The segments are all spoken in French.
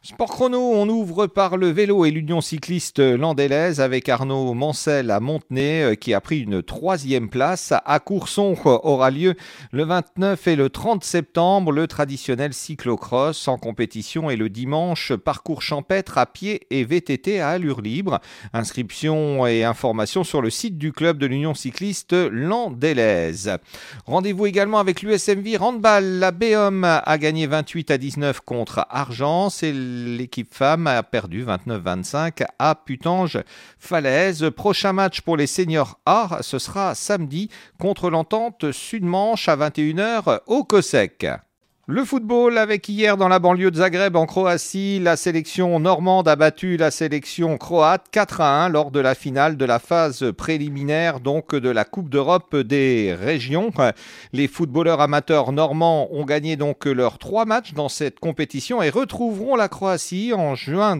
Sport chrono, on ouvre par le vélo et l'Union cycliste landaise avec Arnaud Mancel à Montenay qui a pris une 3e place. À Courson aura lieu le 29 et le 30 septembre le traditionnel cyclocross en compétition et le dimanche parcours champêtre à pied et VTT à allure libre. Inscription et informations sur le site du club de l'Union cycliste landaise. Rendez-vous également avec l'USMV Handball. La BOM a gagné 28-19 contre Argence et l'équipe femme a perdu 29-25 à Putange-Falaise. Prochain match pour les seniors A, ce sera samedi contre l'Entente Sud-Manche à 21h au COSEC. Le football avec hier dans la banlieue de Zagreb en Croatie, la sélection normande a battu la sélection croate 4-1 lors de la finale de la phase préliminaire donc de la Coupe d'Europe des régions. Les footballeurs amateurs normands ont gagné donc leurs 3 matchs dans cette compétition et retrouveront la Croatie en juin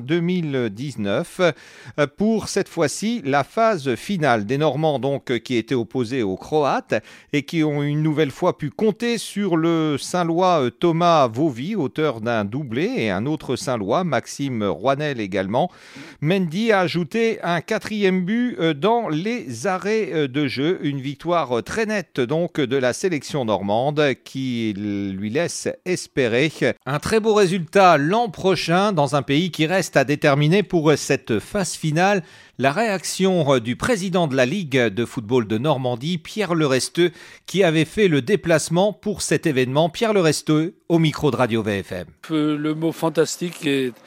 2019 pour cette fois-ci la phase finale des Normands donc qui étaient opposés aux Croates et qui ont une nouvelle fois pu compter sur le Saint-Lois Thomas Vauvy, auteur d'un doublé, et un autre Saint-Lois, Maxime Roinel également. Mendy a ajouté un 4e but dans les arrêts de jeu. Une victoire très nette donc de la sélection normande qui lui laisse espérer un très beau résultat l'an prochain dans un pays qui reste à déterminer pour cette phase finale. La réaction du président de la Ligue de football de Normandie, Pierre Leresteux, qui avait fait le déplacement pour cet événement. Pierre Leresteux, au micro de Radio VFM. Le mot fantastique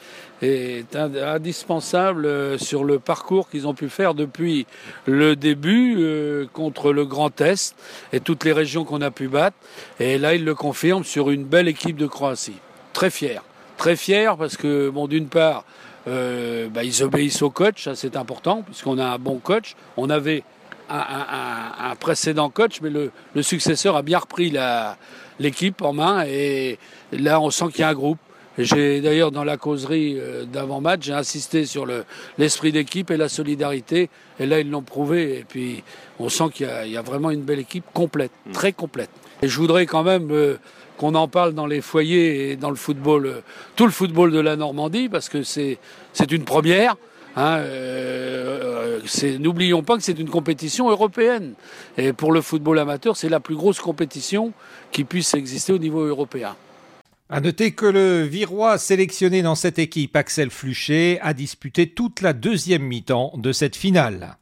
est indispensable sur le parcours qu'ils ont pu faire depuis le début contre le Grand Est et toutes les régions qu'on a pu battre. Et là, ils le confirment sur une belle équipe de Croatie. Très fier parce que, bon, d'une part, ils obéissent au coach, ça c'est important, puisqu'on a un bon coach. On avait un précédent coach, mais le successeur a bien repris l'équipe en main, et là on sent qu'il y a un groupe. J'ai d'ailleurs dans la causerie d'avant-match, j'ai insisté sur l'esprit d'équipe et la solidarité, et là ils l'ont prouvé, et puis on sent qu'il y a vraiment une belle équipe complète, très complète. Et je voudrais quand même qu'on en parle dans les foyers et dans le football, tout le football de la Normandie, parce que c'est une première. N'oublions pas que c'est une compétition européenne. Et pour le football amateur, c'est la plus grosse compétition qui puisse exister au niveau européen. À noter que le Virois sélectionné dans cette équipe, Axel Fluchet, a disputé toute la 2e mi-temps de cette finale.